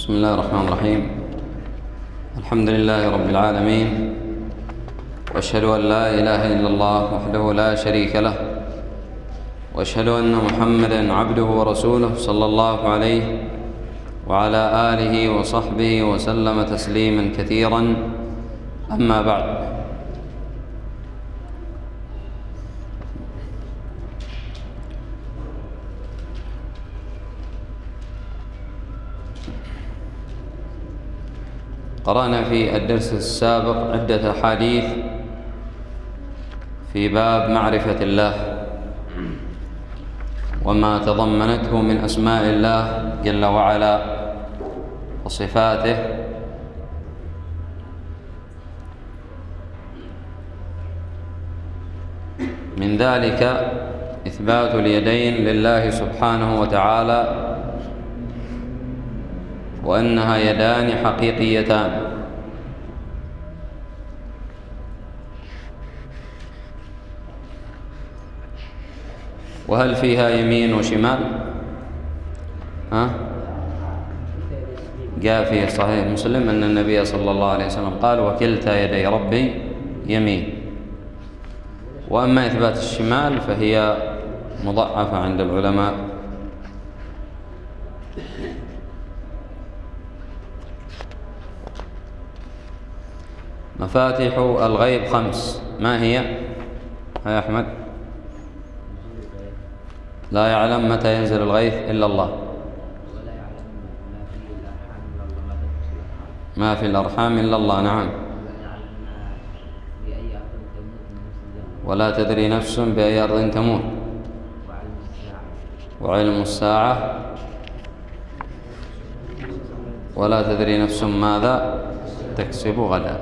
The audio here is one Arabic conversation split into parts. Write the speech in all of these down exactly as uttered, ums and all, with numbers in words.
بسم الله الرحمن الرحيم. الحمد لله رب العالمين، وأشهد أن لا إله إلا الله وحده لا شريك له، وأشهد أن محمدًا عبده ورسوله صلى الله عليه وعلى آله وصحبه وسلم تسليمًا كثيرًا. أما بعد، قرأنا في الدرس السابق عدة أحاديث في باب معرفة الله وما تضمنته من أسماء الله جل وعلا وصفاته، من ذلك إثبات اليدين لله سبحانه وتعالى، وأنها يدان حقيقيتان. وهل فيها يمين وشمال؟ ها؟ جاء في صحيح مسلم أن النبي صلى الله عليه وسلم قال: وكلتا يدي ربي يمين. وأما إثبات الشمال فهي مضعفة عند العلماء. مفاتيح الغيب خمس، ما هي؟ يا أحمد. لا يعلم متى ينزل الغيث إلا الله، ما في الأرحام إلا الله. نعم. ولا تدري نفس بأي أرض تموت، وعلم الساعة، ولا تدري نفس ماذا تكسب غدا.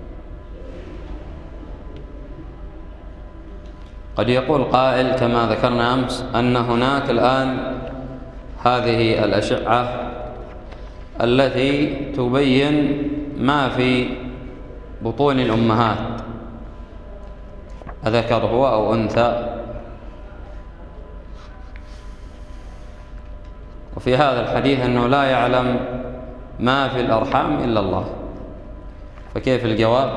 قد يقول قائل كما ذكرنا أمس أن هناك الآن هذه الأشعة التي تبين ما في بطون الأمهات، أذكر هو أو أنثى، وفي هذا الحديث أنه لا يعلم ما في الأرحام إلا الله. فكيف الجواب؟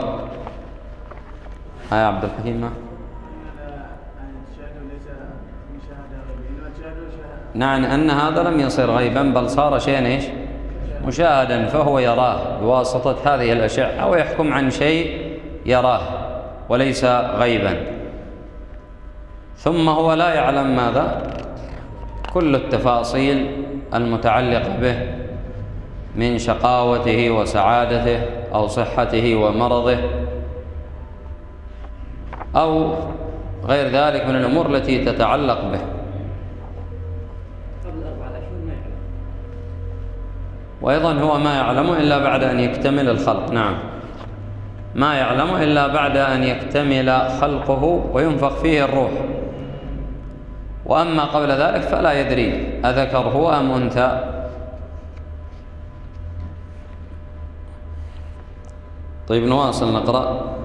ها يا عبد الحكيم. نعم، أن هذا لم يصير غيبا، بل صار شيئا إيش؟ مشاهدا، فهو يراه بواسطة هذه الأشعة ويحكم عن شيء يراه وليس غيبا. ثم هو لا يعلم ماذا؟ كل التفاصيل المتعلقة به من شقاوته وسعادته أو صحته ومرضه أو غير ذلك من الأمور التي تتعلق به. وأيضا هو ما يعلم إلا بعد أن يكتمل الخلق. نعم، ما يعلم إلا بعد أن يكتمل خلقه وينفخ فيه الروح. وأما قبل ذلك فلا يدري أذكر هو أم أنثى. طيب نواصل نقرأ.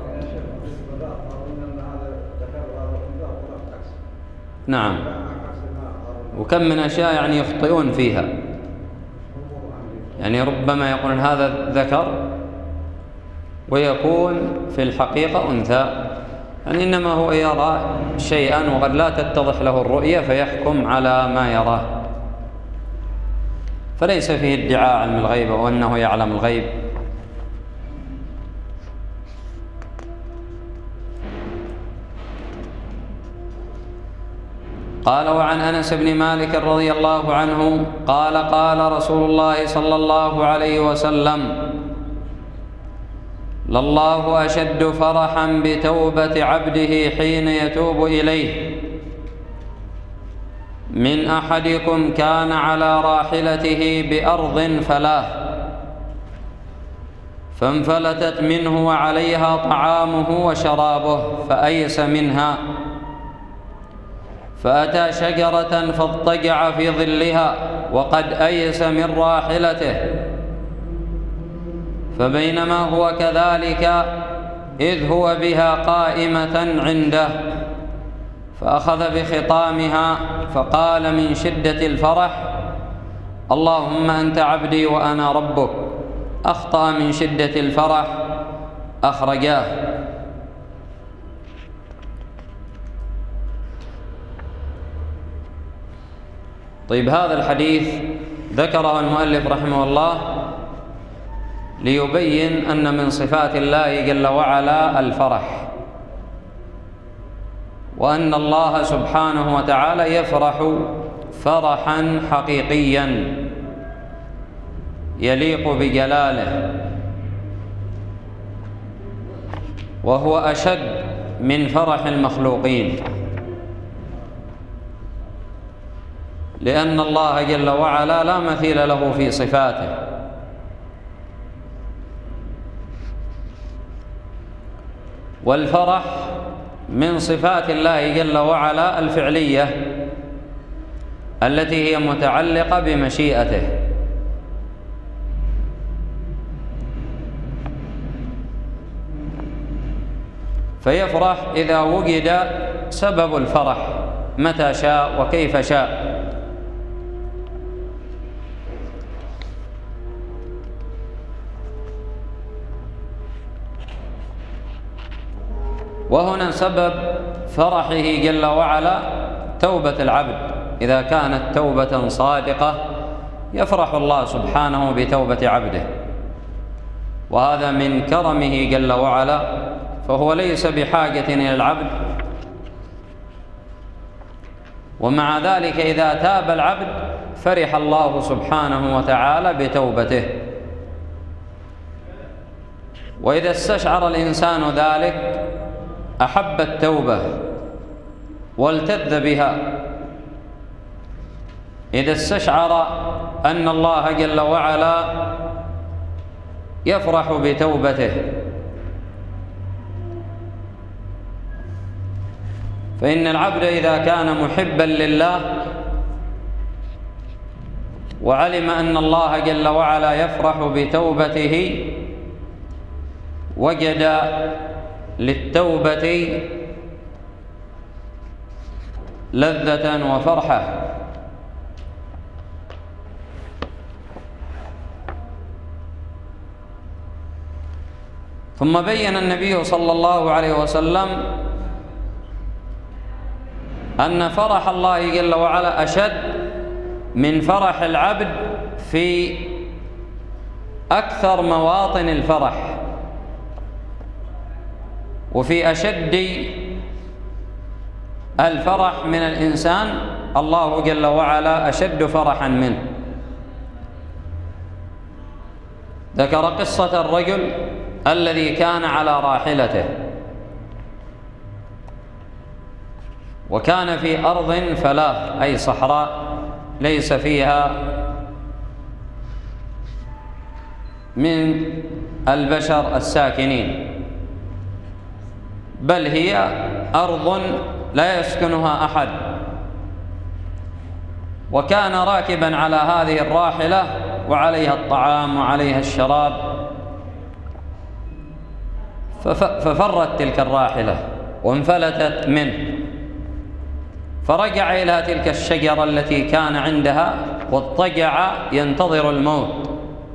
نعم، وكم من أشياء يعني يخطئون فيها، يعني ربما يقول هذا ذكر ويكون في الحقيقة أنثى، يعني إنما هو يرى شيئا وقد لا تتضح له الرؤية فيحكم على ما يراه، فليس فيه ادعاء علم الغيب وأنه يعلم الغيب. قال: وعن أنس بن مالك رضي الله عنه قال: قال رسول الله صلى الله عليه وسلم: لله أشد فرحا بتوبة عبده حين يتوب إليه من أحدكم كان على راحلته بأرض فلاة فانفلتت منه وعليها طعامه وشرابه فأيس منها، فأتى شجرة فاضطجع في ظلها وقد أيس من راحلته، فبينما هو كذلك إذ هو بها قائمة عنده، فأخذ بخطامها فقال من شدة الفرح: اللهم أنت عبدي وأنا ربك، أخطأ من شدة الفرح أخرجاه. طيب، هذا الحديث ذكره المؤلف رحمه الله ليبين أن من صفات الله جل وعلا الفرح، وأن الله سبحانه وتعالى يفرح فرحا حقيقيا يليق بجلاله، وهو أشد من فرح المخلوقين، لأن الله جل وعلا لا مثيل له في صفاته. والفرح من صفات الله جل وعلا الفعلية التي هي متعلقة بمشيئته، فيفرح إذا وجد سبب الفرح متى شاء وكيف شاء. وهنا سبب فرحه جل وعلا توبة العبد، إذا كانت توبة صادقة يفرح الله سبحانه بتوبة عبده، وهذا من كرمه جل وعلا، فهو ليس بحاجة إلى العبد، ومع ذلك إذا تاب العبد فرح الله سبحانه وتعالى بتوبته. وإذا استشعر الإنسان ذلك أحب التوبة والتذ بها. إذا استشعر أن الله جل وعلا يفرح بتوبته، فإن العبد إذا كان محبا لله وعلم أن الله جل وعلا يفرح بتوبته، وجد للتوبة لذة وفرحة. ثم بين النبي صلى الله عليه وسلم أن فرح الله جل وعلا أشد من فرح العبد في أكثر مواطن الفرح، وفي أشد الفرح من الإنسان الله جل وعلا أشد فرحا منه. ذكر قصة الرجل الذي كان على راحلته، وكان في أرض فلاة أي صحراء ليس فيها من البشر الساكنين، بل هي أرض لا يسكنها أحد. وكان راكبا على هذه الراحلة وعليها الطعام وعليها الشراب، ففرت تلك الراحلة وانفلتت منه، فرجع إلى تلك الشجرة التي كان عندها واضطجع ينتظر الموت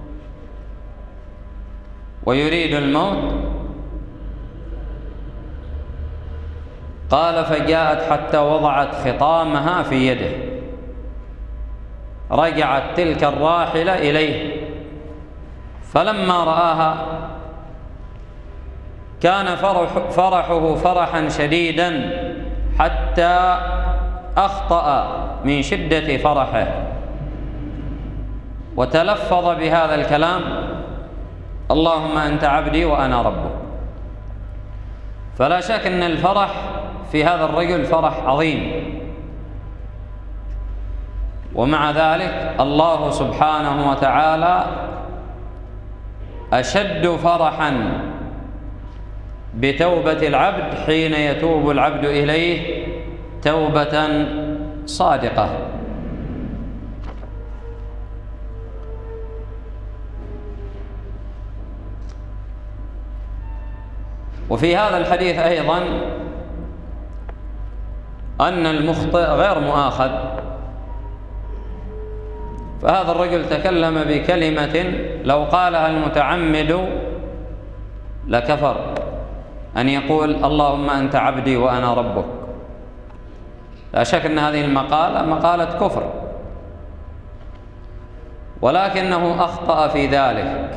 ويريد الموت. قال: فجاءت حتى وضعت خطامها في يده، رجعت تلك الراحلة إليه، فلما رآها كان فرح فرحه فرحا شديدا حتى أخطأ من شدة فرحه، وتلفظ بهذا الكلام: اللهم أنت عبدي وأنا ربك. فلا شك أن الفرح في هذا الرجل فرح عظيم، ومع ذلك الله سبحانه وتعالى أشد فرحا بتوبة العبد حين يتوب العبد إليه توبة صادقة. وفي هذا الحديث أيضا أن المخطئ غير مؤاخذ، فهذا الرجل تكلم بكلمة لو قالها المتعمد لكفر، أن يقول اللهم أنت عبدي وأنا ربك. لا شك أن هذه المقالة مقالة كفر، ولكنه أخطأ في ذلك،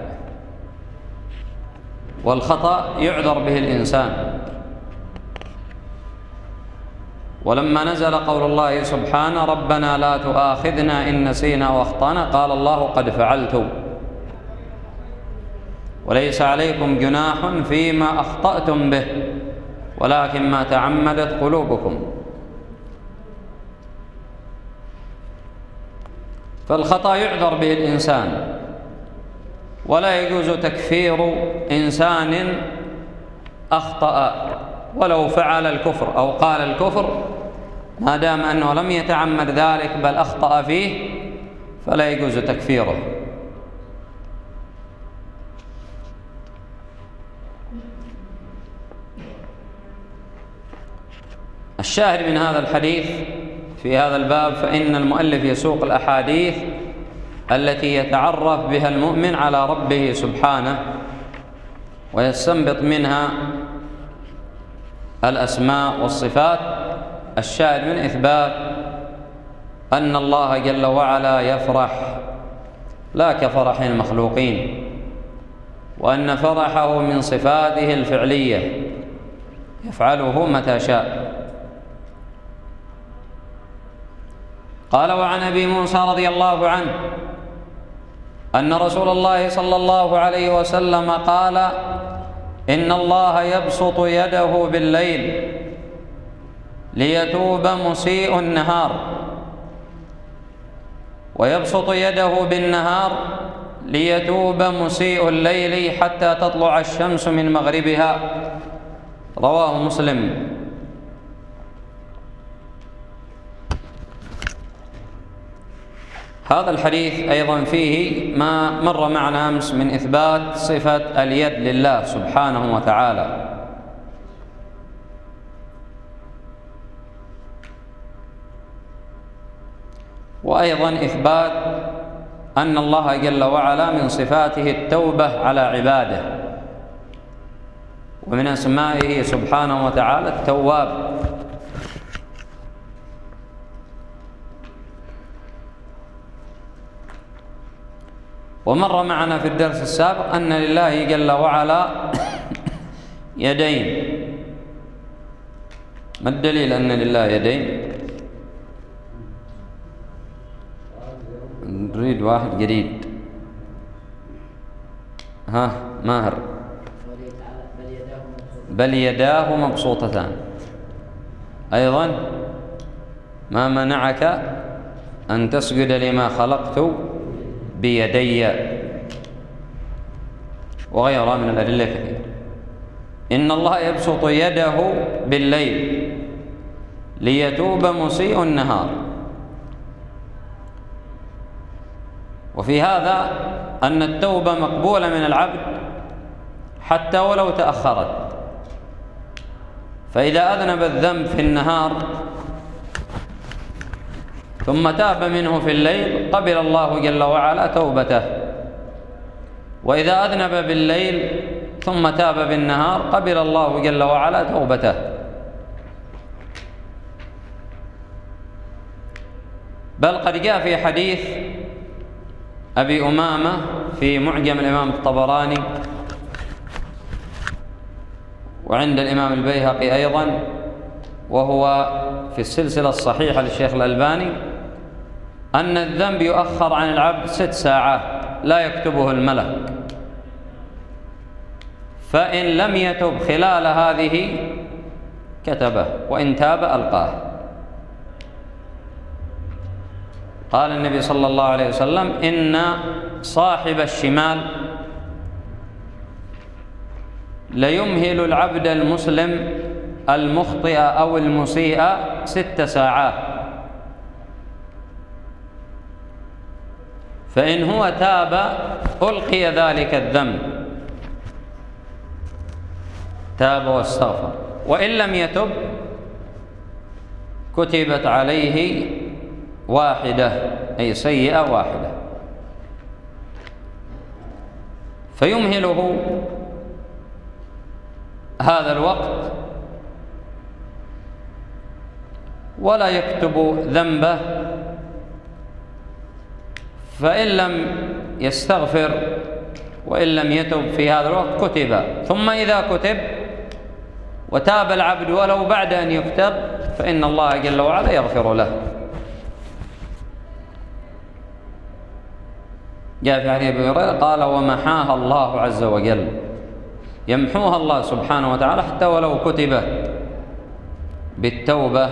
والخطأ يعذر به الإنسان. ولما نزل قول الله سبحانه ربنا لا تؤاخذنا إن نسينا وأخطأنا قال الله قد فعلت وليس عليكم جناح فيما أخطأتم به ولكن ما تعمدت قلوبكم. فالخطأ يعذر به الإنسان، ولا يجوز تكفير إنسان أخطأ ولو فعل الكفر أو قال الكفر، ما دام أنه لم يتعمد ذلك بل أخطأ فيه فلا يجوز تكفيره. الشاهد من هذا الحديث في هذا الباب، فإن المؤلف يسوق الأحاديث التي يتعرف بها المؤمن على ربه سبحانه ويستنبط منها الأسماء والصفات. الشاهد من إثبات أن الله جل وعلا يفرح لا كفرح المخلوقين، وأن فرحه من صفاته الفعلية يفعله متى شاء. قال وعن أبي موسى رضي الله عنه أن رسول الله صلى الله عليه وسلم قال إن الله يبسط يده بالليل ليتوب مسيء النهار، ويبسط يده بالنهار ليتوب مسيء الليل حتى تطلع الشمس من مغربها. رواه مسلم. هذا الحديث أيضا فيه ما مر معنا أمس من إثبات صفة اليد لله سبحانه وتعالى، وأيضا إثبات أن الله جل وعلا من صفاته التوبة على عباده، ومن أسمائه سبحانه وتعالى التواب. ومر معنا في الدرس السابق أن لله جل وعلا يدين. ما الدليل أن لله يدين؟ نريد واحد جديد. ها ماهر. بل يداه مبسوطتان. أيضا ما منعك أن تسجد لما خلقت بيدي، وغيرها من الأدلة كثيرة. إن الله يبسط يده بالليل ليتوب مسيء النهار. وفي هذا أن التوبة مقبولة من العبد حتى ولو تأخرت، فإذا أذنب الذنب في النهار ثم تاب منه في الليل قبل الله جل وعلا توبته، وإذا أذنب بالليل ثم تاب بالنهار قبل الله جل وعلا توبته. بل قد جاء في حديث أبي أمامة في معجم الإمام الطبراني وعند الإمام البيهقي أيضا، وهو في السلسلة الصحيحة للشيخ الألباني، أن الذنب يؤخر عن العبد ست ساعات لا يكتبه الملك، فإن لم يتب خلال هذه كتبه، وإن تاب ألقاه. قال النبي صلى الله عليه وسلم إن صاحب الشمال ليمهل العبد المسلم المخطئ أو المسيء ست ساعات، فإن هو تاب ألقي ذلك الذنب، تاب واستغفر، وإن لم يتب كتبت عليه واحدة، أي سيئة واحدة. فيمهله هذا الوقت ولا يكتب ذنبه، فإن لم يستغفر وإن لم يتب في هذا الوقت كتب. ثم إذا كتب وتاب العبد ولو بعد أن يكتب فإن الله جل وعلا يغفر له. جاء في حديث أبي هريرة قال: ومحاها الله عز وجل، يمحوها الله سبحانه وتعالى حتى ولو كتبت بالتوبة.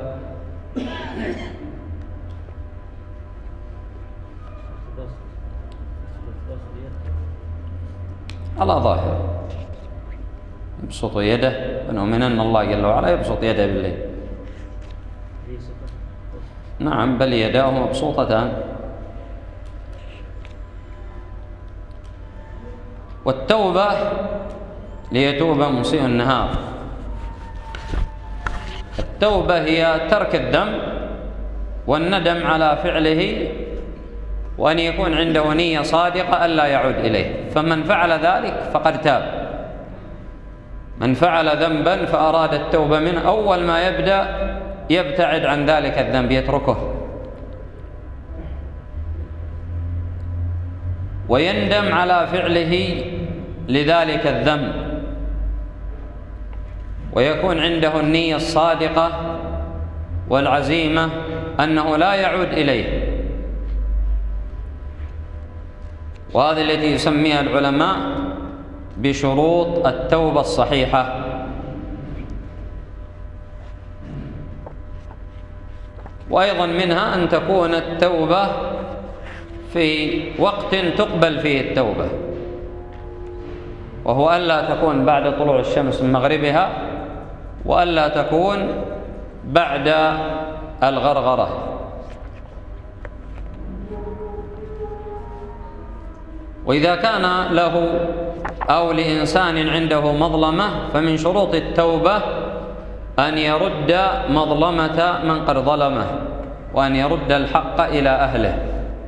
على ظاهر يبسط يده، ونؤمن أن الله جل وعلا يبسط يده بالليل. نعم، بل يداه مبسوطتان. والتوبة ليتوب مسيء النهار. التوبة هي ترك الذنب والندم على فعله، وأن يكون عنده نية صادقة ألا يعود إليه. فمن فعل ذلك فقد تاب. من فعل ذنبا فأراد التوبة منه، أول ما يبدأ يبتعد عن ذلك الذنب، يتركه ويندم على فعله لذلك الذنب، ويكون عنده النية الصادقة والعزيمة أنه لا يعود إليه. وهذه التي يسميها العلماء بشروط التوبة الصحيحة. وأيضا منها أن تكون التوبة في وقت تقبل فيه التوبة، وهو ألا تكون بعد طلوع الشمس من مغربها، وألا تكون بعد الغرغرة. وإذا كان له أو لإنسان عنده مظلمة فمن شروط التوبة أن يرد مظلمة من قد ظلمه، وأن يرد الحق إلى أهله.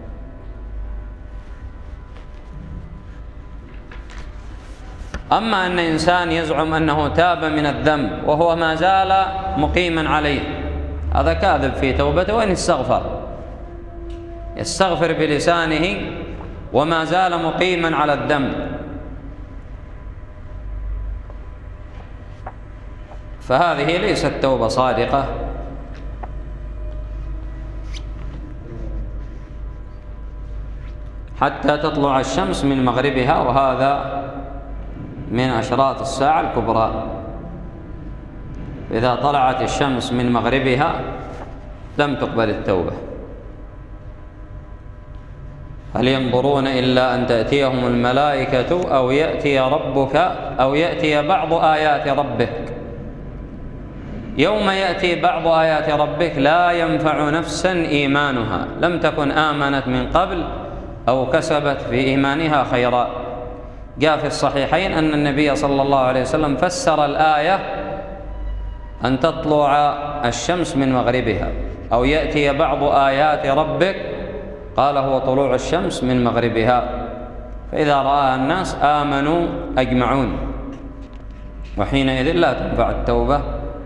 أما أن إنسان يزعم أنه تاب من الذنب وهو ما زال مقيما عليه، هذا كاذب في توبته، وإن استغفر يستغفر بلسانه وما زال مقيما على الذنب، فهذه ليست توبة صادقة. حتى تطلع الشمس من مغربها، وهذا من أشراط الساعة الكبرى. إذا طلعت الشمس من مغربها لم تقبل التوبة. هل ينظرون إلا أن تأتيهم الملائكة أو يأتي ربك أو يأتي بعض آيات ربك. يوم يأتي بعض آيات ربك لا ينفع نفسا إيمانها لم تكن آمنت من قبل أو كسبت في إيمانها خيرا. جاء في الصحيحين أن النبي صلى الله عليه وسلم فسر الآية أن تطلع الشمس من مغربها أو يأتي بعض آيات ربك، قال هو طلوع الشمس من مغربها، فإذا رآها الناس آمنوا أجمعون، وحينئذ لا تنفع التوبة.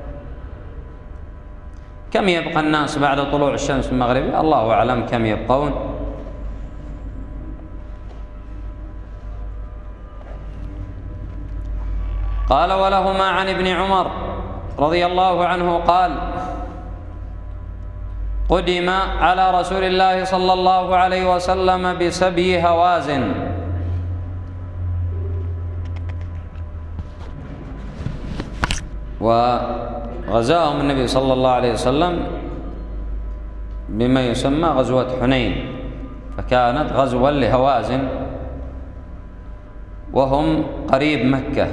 كم يبقى الناس بعد طلوع الشمس من مغربها؟ الله أعلم كم يبقون. قال: ولهما عن ابن عمر رضي الله عنه قال: قدم على رسول الله صلى الله عليه وسلم بسبي هوازن، وغزاهم النبي صلى الله عليه وسلم بما يسمى غزوة حنين، فكانت غزوة لهوازن وهم قريب مكة،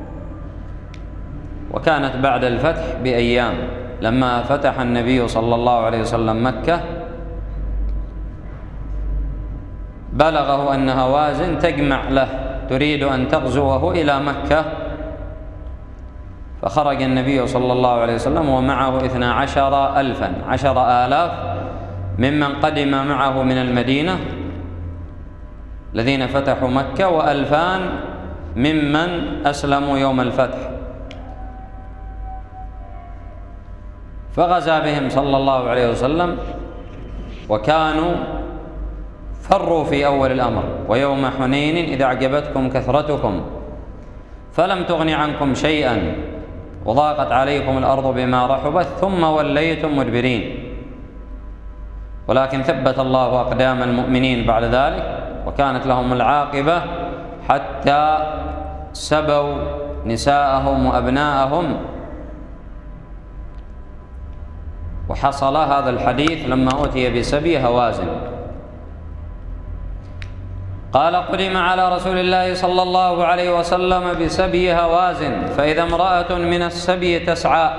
وكانت بعد الفتح بأيام. لما فتح النبي صلى الله عليه وسلم مكة بلغه أن هوازن تجمع له تريد أن تغزوه إلى مكة، فخرج النبي صلى الله عليه وسلم ومعه اثنا عشر ألفا عشر آلاف ممن قدم معه من المدينة الذين فتحوا مكة وألفان ممن أسلموا يوم الفتح، فغزا بهم صلى الله عليه وسلم، وكانوا فروا في أول الأمر: ويوم حنين إذا أعجبتكم كثرتكم فلم تغن عنكم شيئا وضاقت عليكم الأرض بما رحبت ثم وليتم مدبرين، ولكن ثبت الله أقدام المؤمنين بعد ذلك وكانت لهم العاقبة حتى سبوا نساءهم وأبناءهم. وحصل هذا الحديث لما أتي بسبي هوازن. قال: قدم على رسول الله صلى الله عليه وسلم بسبي هوازن، فإذا امرأة من السبي تسعى،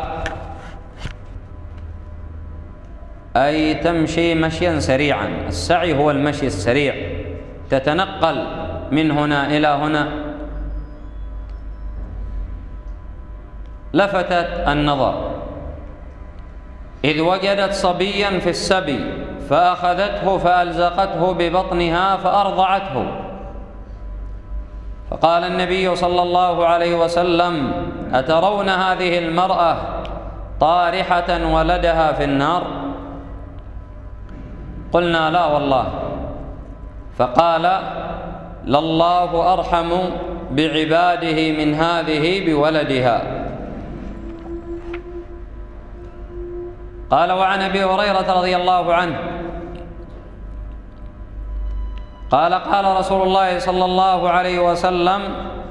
أي تمشي مشيا سريعا. السعي هو المشي السريع، تتنقل من هنا إلى هنا. لفتت النظر إذ وجدت صبيا في السبي فأخذته فألزقته ببطنها فأرضعته، فقال النبي صلى الله عليه وسلم: أترون هذه المرأة طارحة ولدها في النار؟ قلنا: لا والله. فقال: لله أرحم بعباده من هذه بولدها. قال: وعن أبي هريرة رضي الله عنه قال: قال رسول الله صلى الله عليه وسلم: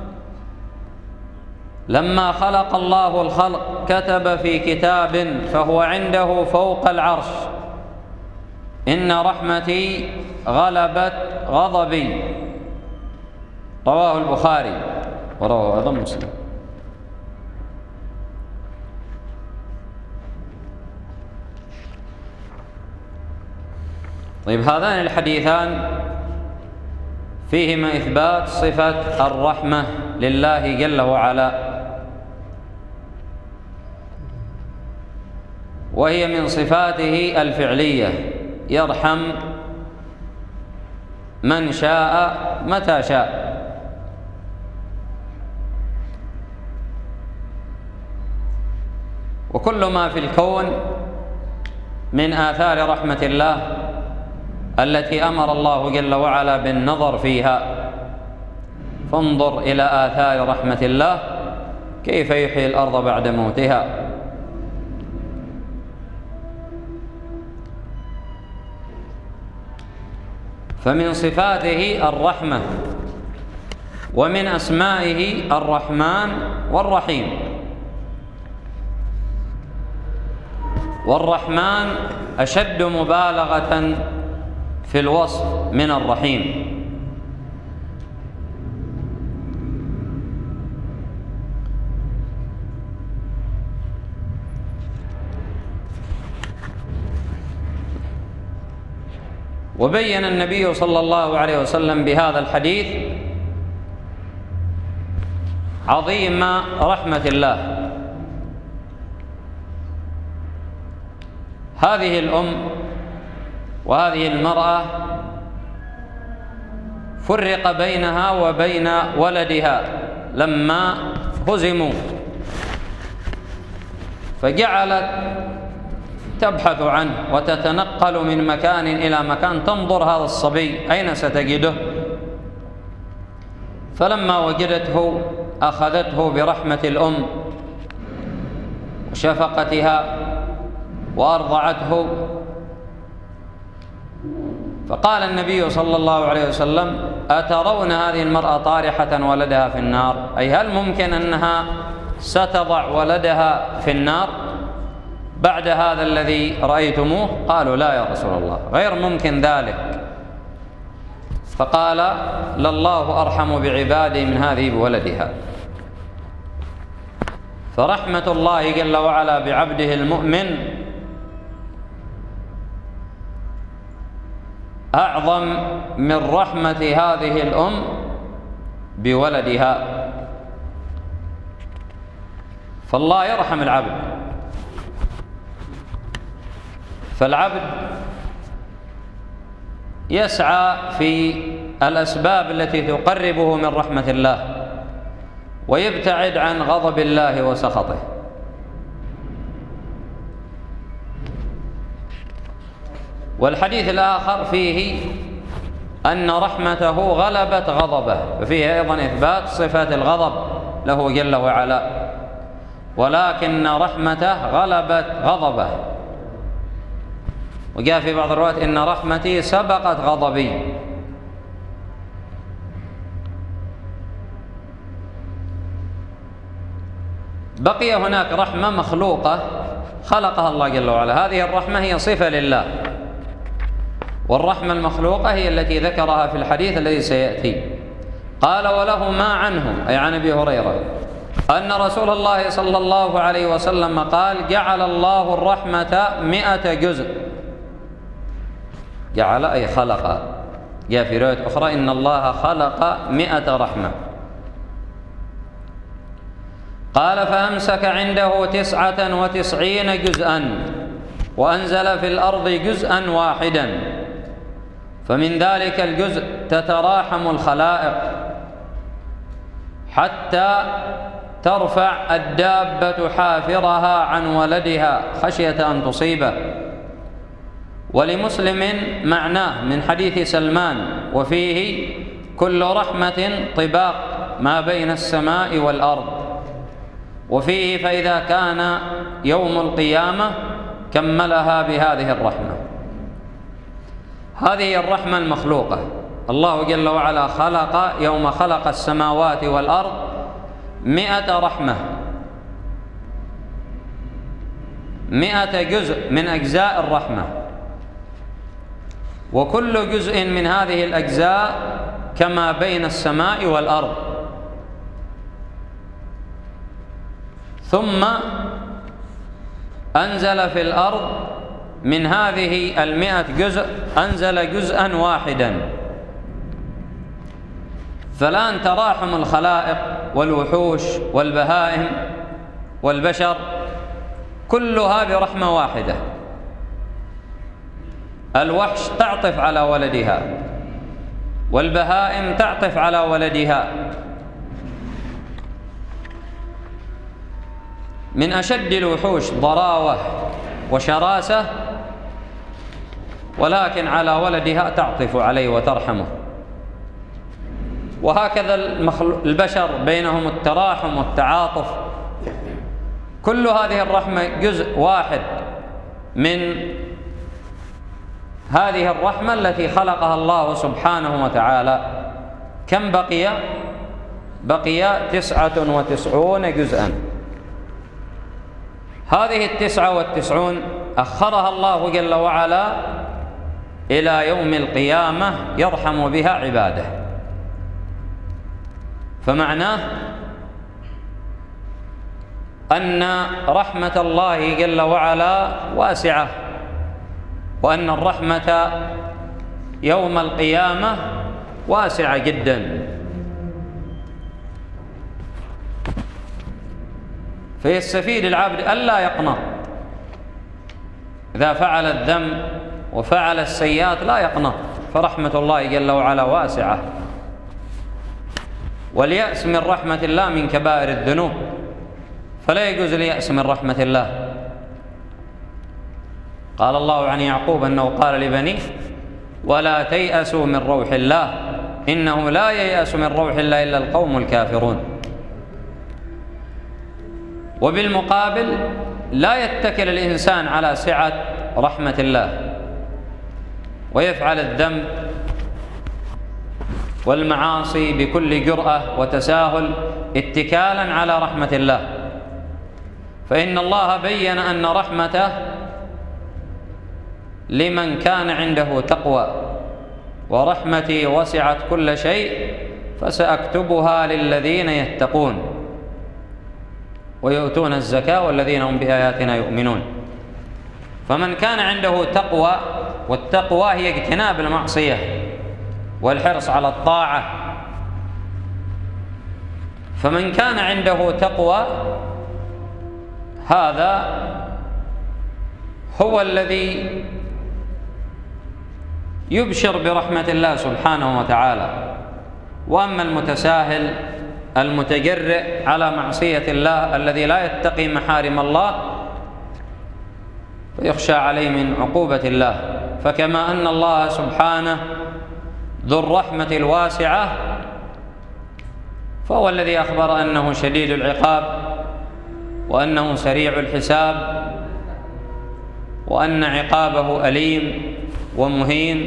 لما خلق الله الخلق كتب في كتاب فهو عنده فوق العرش: إن رحمتي غلبت غضبي. رواه البخاري ورواه أيضا مسلم. طيب، هذان الحديثان فيهما إثبات صفة الرحمة لله جل وعلا، وهي من صفاته الفعلية، يرحم من شاء متى شاء. وكل ما في الكون من آثار رحمة الله التي أمر الله جل وعلا بالنظر فيها. فانظر إلى آثار رحمة الله كيف يحيي الأرض بعد موتها. فمن صفاته الرحمة، ومن أسمائه الرحمن والرحيم. والرحمن أشد مبالغة في الوصف من الرحيم. وبين النبي صلى الله عليه وسلم بهذا الحديث عظيم رحمة الله. هذه الأم وهذه المرأة فرق بينها وبين ولدها لما هزموا، فجعلت تبحث عنه وتتنقل من مكان إلى مكان، تنظر هذا الصبي أين ستجده. فلما وجدته أخذته برحمة الأم وشفقتها وأرضعته. فقال النبي صلى الله عليه وسلم: أترون هذه المرأة طارحة ولدها في النار؟ أي هل ممكن أنها ستضع ولدها في النار بعد هذا الذي رأيتموه؟ قالوا: لا يا رسول الله، غير ممكن ذلك. فقال: لله أرحم بعباده من هذه بولدها. فرحمة الله جل وعلا بعبده المؤمن أعظم من رحمة هذه الأم بولدها. فالله يرحم العبد، فالعبد يسعى في الأسباب التي تقربه من رحمة الله ويبتعد عن غضب الله وسخطه. والحديث الآخر فيه أن رحمته غلبت غضبه، ففيه أيضا إثبات صفة الغضب له جل وعلا، ولكن رحمته غلبت غضبه. وجاء في بعض الروايات إن رحمتي سبقت غضبي. بقي هناك رحمة مخلوقة خلقها الله جل وعلا، هذه الرحمة هي صفة لله، والرحمة المخلوقة هي التي ذكرها في الحديث الذي سيأتي. قال: وله ما عنه، أي عن أبي هريرة، أن رسول الله صلى الله عليه وسلم قال: جعل الله الرحمة مئة جزء. جعل أي خلق. جاء في رواية أخرى: إن الله خلق مئة رحمة. قال: فأمسك عنده تسعة وتسعين جزءا، وأنزل في الأرض جزءا واحدا، فمن ذلك الجزء تتراحم الخلائق حتى ترفع الدابة حافرها عن ولدها خشية أن تصيبه. ولمسلم معناه من حديث سلمان: وفيه كل رحمة طباق ما بين السماء والأرض. وفيه فإذا كان يوم القيامة كملها بهذه الرحمة. هذه الرحمة المخلوقة، الله جل وعلا خلق يوم خلق السماوات والأرض مئة رحمة، مئة جزء من أجزاء الرحمة، وكل جزء من هذه الأجزاء كما بين السماء والأرض. ثم أنزل في الأرض من هذه المئة جزء أنزل جزءا واحدا. فالآن تراحم الخلائق والوحوش والبهائم والبشر كلها برحمة واحدة. الوحش تعطف على ولدها، والبهائم تعطف على ولدها. من أشد الوحوش ضراوة وشراسة، ولكن على ولدها تعطف عليه وترحمه. وهكذا البشر بينهم التراحم والتعاطف. كل هذه الرحمة جزء واحد من هذه الرحمة التي خلقها الله سبحانه وتعالى. كم بقي؟ بقي تسعة وتسعون جزءا. هذه التسعة والتسعون أخرها الله جل وعلا إلى يوم القيامة يرحم بها عباده. فمعناه أن رحمة الله جل وعلا واسعة، وأن الرحمة يوم القيامة واسعة جدا. فيستفيد العبد ألا يقنط إذا فعل الذنب وفعل السيئات، لا يقنط، فرحمة الله جل وعلا واسعة. واليأس من رحمة الله من كبائر الذنوب، فلا يجوز اليأس من رحمة الله. قال الله عن يعقوب أنه قال لبنيه: ولا تيأسوا من روح الله إنه لا ييأس من روح الله إلا القوم الكافرون. وبالمقابل لا يتكل الإنسان على سعة رحمة الله ويفعل الذنب والمعاصي بكل جرأة وتساهل اتكالا على رحمة الله. فإن الله بين أن رحمته لمن كان عنده تقوى: ورحمتي وسعت كل شيء فسأكتبها للذين يتقون ويؤتون الزكاة والذين هم بآياتنا يؤمنون. فمن كان عنده تقوى، والتقوى هي اجتناب المعصية والحرص على الطاعة، فمن كان عنده تقوى هذا هو الذي يبشر برحمة الله سبحانه وتعالى. وأما المتساهل المتجرئ على معصية الله الذي لا يتقي محارم الله فيخشى عليه من عقوبة الله. فكما أن الله سبحانه ذو الرحمة الواسعة فهو الذي أخبر أنه شديد العقاب وأنه سريع الحساب وأن عقابه أليم ومهين،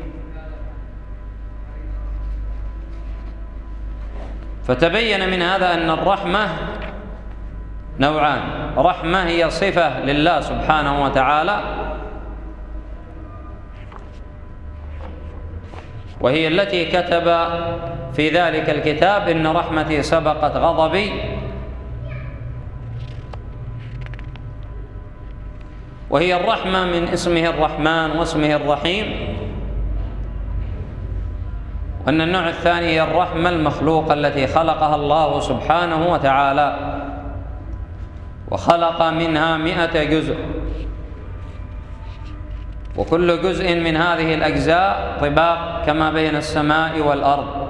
فتبين من هذا أن الرحمة نوعان: رحمة هي صفة لله سبحانه وتعالى وهي التي كتب في ذلك الكتاب إن رحمتي سبقت غضبي، وهي الرحمة من اسمه الرحمن واسمه الرحيم. وأن النوع الثاني هي الرحمة المخلوقة التي خلقها الله سبحانه وتعالى، وخلق منها مئة جزء، وكل جزء من هذه الأجزاء طباق كما بين السماء والأرض.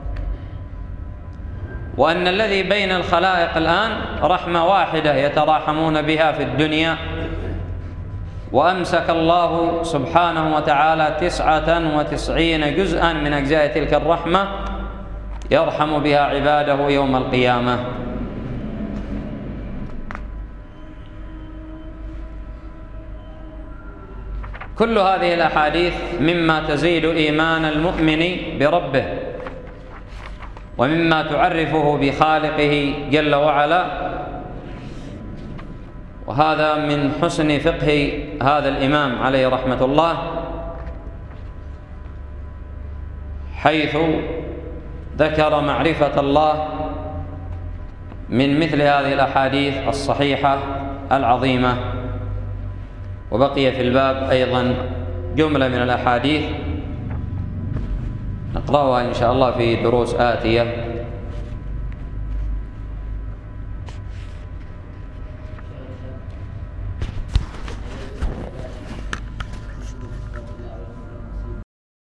وأن الذي بين الخلائق الآن رحمة واحدة يتراحمون بها في الدنيا، وأمسك الله سبحانه وتعالى تسعة وتسعين جزءا من أجزاء تلك الرحمة يرحم بها عباده يوم القيامة. كل هذه الأحاديث مما تزيد إيمان المؤمن بربه ومما تعرفه بخالقه جل وعلا. وهذا من حسن فقه هذا الإمام عليه رحمة الله، حيث ذكر معرفة الله من مثل هذه الأحاديث الصحيحة العظيمة. وبقي في الباب أيضا جملة من الأحاديث نقرأها إن شاء الله في دروس آتية.